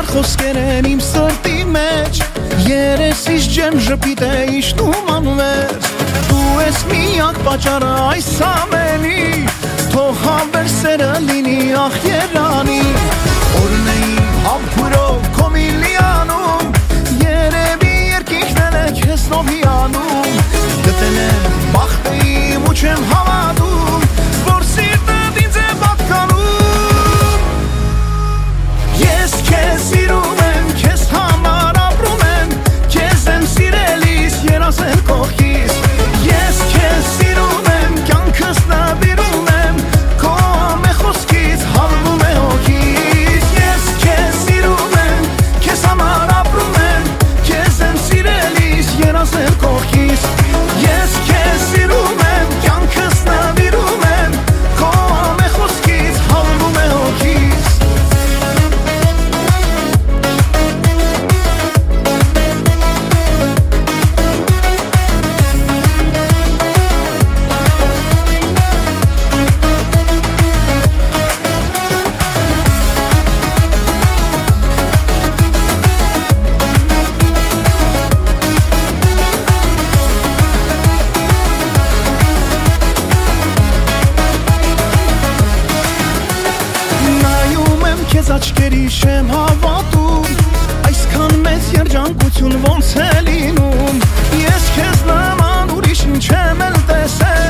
խոսքեր են իմ սրտի մեջ, երեսիս ջերմ ժպիտ է իջնում անվերջ, դու ես միակ պատճառը այս ամենի, թող հավեր սերը լինի ախ երանի, օրն է իմ համբուրով քո միլիանում, երևի երկինքն է քեզ նով հիանում, գտել եմ բախտը իմ ու չեմ հավատում, որ սիրտդ ինձ է պատկանում, ես քեզ սիրում եմ, քեզ համար ապրում եմ, քեզ եմ սիրելիս երազել կողքիս, ես քեզ սիրում եմ, կյանքս նվիրում եմ, քո ամեն խոսքից հավվում է հոգիս, ես քեզ սիրում եմ, քեզ համար ապրում եմ, քեզ եմ սիրելիս երազել կողքիս, ես քեզ սիրում եմ, կյանքս նվիրում եմ, քո ամեն խոսքից հավվում է հոգիս. Նայում եմ քեզ աչքերի շեմ հավատում, այսքան մեծ երջանկություն ոնց է լինում, ես քեզ նման ուրիշ ինչ եմ էլ տեսել,